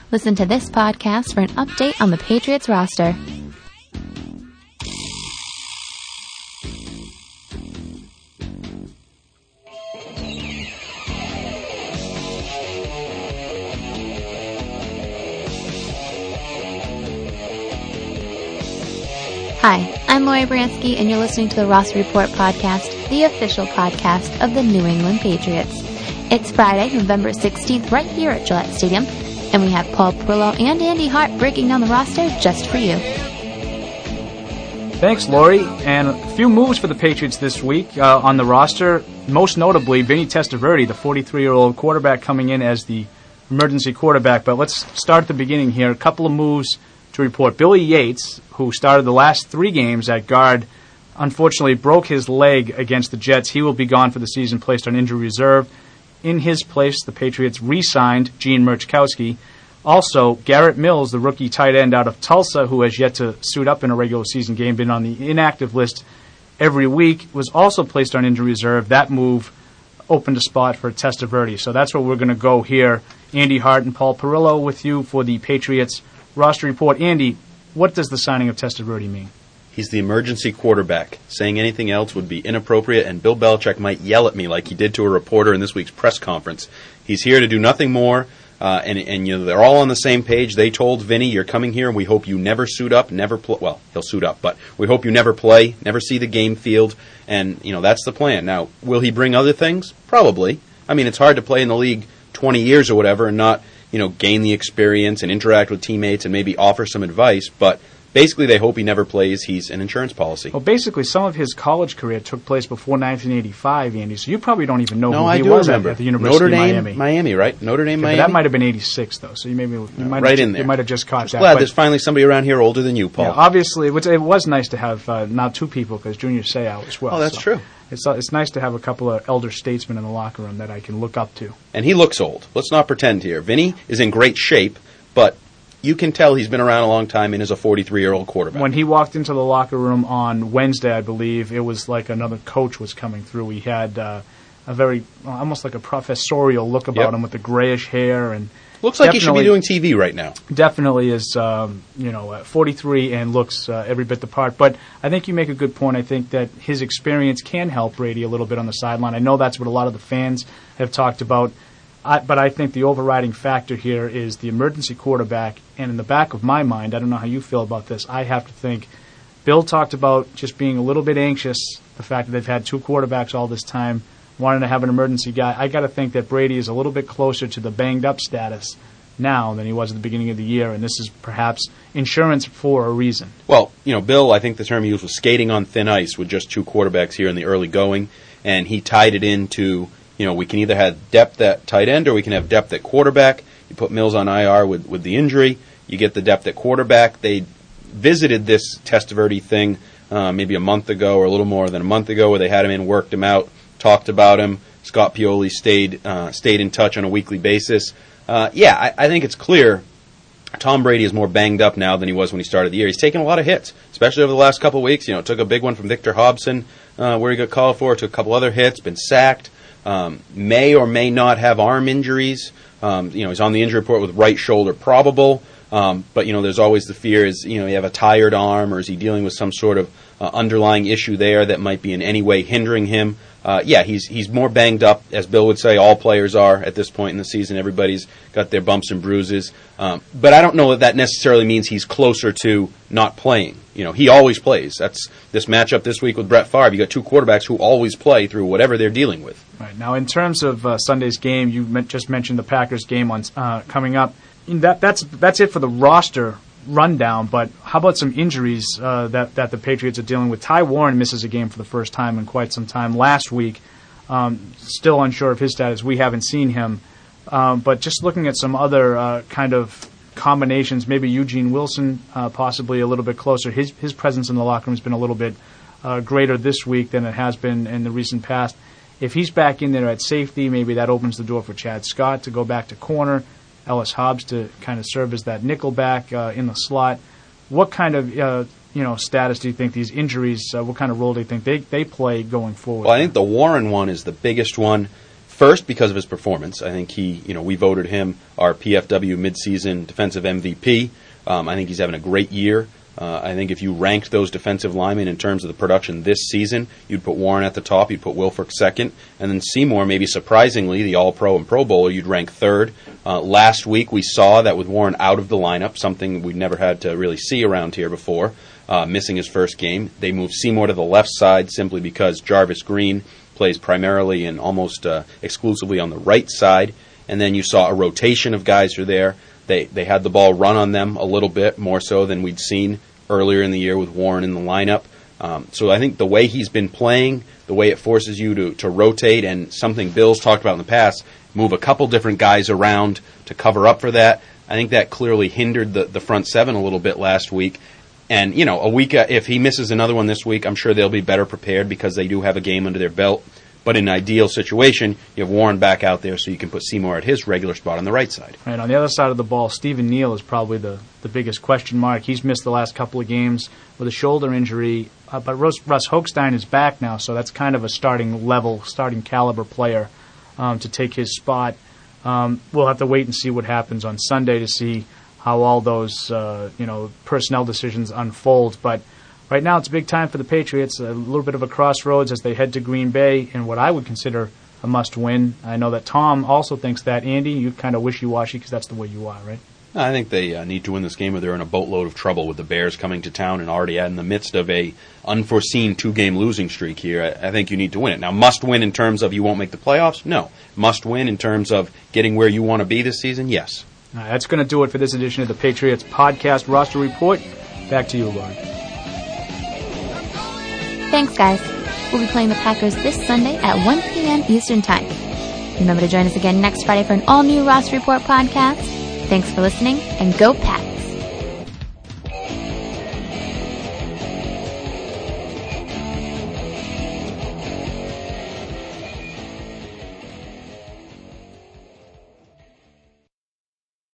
Listen to this podcast for an update on the Patriots roster. Hi, I'm Lori Bransky, and you're listening to the Roster Report podcast, the official podcast of the New England Patriots. It's Friday, November 16th, right here at Gillette Stadium, and we have Paul Perillo and Andy Hart breaking down the roster just for you. Thanks, Lori. And a few moves for the Patriots this week on the roster. Most notably, Vinny Testaverde, the 43-year-old quarterback, coming in as the emergency quarterback. But let's start at the beginning here. A couple of moves to report. Billy Yates, who started the last 3 games at guard, unfortunately broke his leg against the Jets. He will be gone for the season, placed on injury reserve. In his place, the Patriots re-signed Gene Murchkowski. Also, Garrett Mills, the rookie tight end out of Tulsa, who has yet to suit up in a regular season game, been on the inactive list every week, was also placed on injury reserve. That move opened a spot for Testaverde. So that's where we're going to go here. Andy Hart and Paul Perillo with you for the Patriots roster report. Andy, what does the signing of Testaverde mean? He's the emergency quarterback. Saying anything else would be inappropriate, and Bill Belichick might yell at me like he did to a reporter in this week's press conference. He's here to do nothing more, and you know, they're all on the same page. They told Vinny, you're coming here, and we hope you never suit up, never play. Well, he'll suit up, but we hope you never play, never see the game field, and you know that's the plan. Now, will he bring other things? Probably. I mean, it's hard to play in the league 20 years or whatever and not, you know, gain the experience and interact with teammates and maybe offer some advice, but basically, they hope he never plays. He's an insurance policy. Well, basically, some of his college career took place before 1985, Andy, so you probably don't even know who he was at the University of Miami. Miami, right? Notre Dame, Miami? That might have been 86, though, so you might right in there. You might have just caught that. Glad there's finally somebody around here older than you, Paul. Yeah, obviously, it was nice to have now 2 people, because Junior Seau as well. Oh, that's true. It's nice to have a couple of elder statesmen in the locker room that I can look up to. And he looks old. Let's not pretend here. Vinny is in great shape, but you can tell he's been around a long time and is a 43-year-old quarterback. When he walked into the locker room on Wednesday, I believe, it was like another coach was coming through. He had a very, almost like a professorial look about him with the grayish hair. And looks like he should be doing TV right now. Definitely is, 43 and looks every bit the part. But I think you make a good point. I think that his experience can help Brady a little bit on the sideline. I know that's what a lot of the fans have talked about. But I think the overriding factor here is the emergency quarterback. And in the back of my mind, I don't know how you feel about this, I have to think Bill talked about just being a little bit anxious, the fact that they've had 2 quarterbacks all this time, wanting to have an emergency guy. I got to think that Brady is a little bit closer to the banged-up status now than he was at the beginning of the year, and this is perhaps insurance for a reason. Well, Bill, I think the term he used was skating on thin ice with just 2 quarterbacks here in the early going, and he tied it into we can either have depth at tight end or we can have depth at quarterback. You put Mills on IR with the injury. You get the depth at quarterback. They visited this Testaverde thing maybe a month ago or a little more than a month ago where they had him in, worked him out, talked about him. Scott Pioli stayed in touch on a weekly basis. I think it's clear Tom Brady is more banged up now than he was when he started the year. He's taken a lot of hits, especially over the last couple of weeks. Took a big one from Victor Hobson where he got called for, took a couple other hits, been sacked. May or may not have arm injuries. He's on the injury report with right shoulder probable. But there's always the fear is, you have a tired arm, or is he dealing with some sort of underlying issue there that might be in any way hindering him? He's more banged up, as Bill would say. All players are at this point in the season. Everybody's got their bumps and bruises. But I don't know that necessarily means he's closer to not playing. He always plays. That's this matchup this week with Brett Favre. You got 2 quarterbacks who always play through whatever they're dealing with. Right. Now, in terms of Sunday's game, you just mentioned the Packers game on coming up. That's it for the roster rundown, but how about some injuries that the Patriots are dealing with? Ty Warren misses a game for the first time in quite some time last week. Still unsure of his status. We haven't seen him. But just looking at some other kind of combinations, maybe Eugene Wilson possibly a little bit closer. His presence in the locker room has been a little bit greater this week than it has been in the recent past. If he's back in there at safety, maybe that opens the door for Chad Scott to go back to corner, Ellis Hobbs to kind of serve as that nickel back in the slot. What kind of status do you think these injuries, what kind of role do you think they play going forward? Well, I think the Warren one is the biggest one. First, because of his performance. I think we voted him our PFW midseason defensive MVP. I think he's having a great year. I think if you ranked those defensive linemen in terms of the production this season, you'd put Warren at the top, you'd put Wilfork second, and then Seymour, maybe surprisingly, the All-Pro and Pro Bowler, you'd rank third. Last week we saw that with Warren out of the lineup, something we'd never had to really see around here before, missing his first game. They moved Seymour to the left side simply because Jarvis Green plays primarily and almost exclusively on the right side, and then you saw a rotation of guys who are there. They had the ball run on them a little bit, more so than we'd seen earlier in the year with Warren in the lineup. So I think the way he's been playing, the way it forces you to rotate, and something Bill's talked about in the past, move a couple different guys around to cover up for that. I think that clearly hindered the front seven a little bit last week. And, a week, if he misses another one this week, I'm sure they'll be better prepared because they do have a game under their belt. But in an ideal situation, you have Warren back out there so you can put Seymour at his regular spot on the right side. Right, on the other side of the ball, Stephen Neal is probably the biggest question mark. He's missed the last couple of games with a shoulder injury, but Russ Hochstein is back now, so that's kind of a starting caliber player to take his spot. We'll have to wait and see what happens on Sunday to see how all those personnel decisions unfold, but right now it's a big time for the Patriots, a little bit of a crossroads as they head to Green Bay in what I would consider a must-win. I know that Tom also thinks that. Andy, you kind of wishy-washy because that's the way you are, right? I think they need to win this game or they're in a boatload of trouble with the Bears coming to town and already in the midst of a unforeseen 2-game losing streak here. I think you need to win it. Now, must win in terms of you won't make the playoffs? No. Must win in terms of getting where you want to be this season? Yes. All right, that's going to do it for this edition of the Patriots Podcast Roster Report. Back to you, Lauren. Thanks, guys. We'll be playing the Packers this Sunday at 1 p.m. Eastern Time. Remember to join us again next Friday for an all-new Roster Report podcast. Thanks for listening, and go Pack!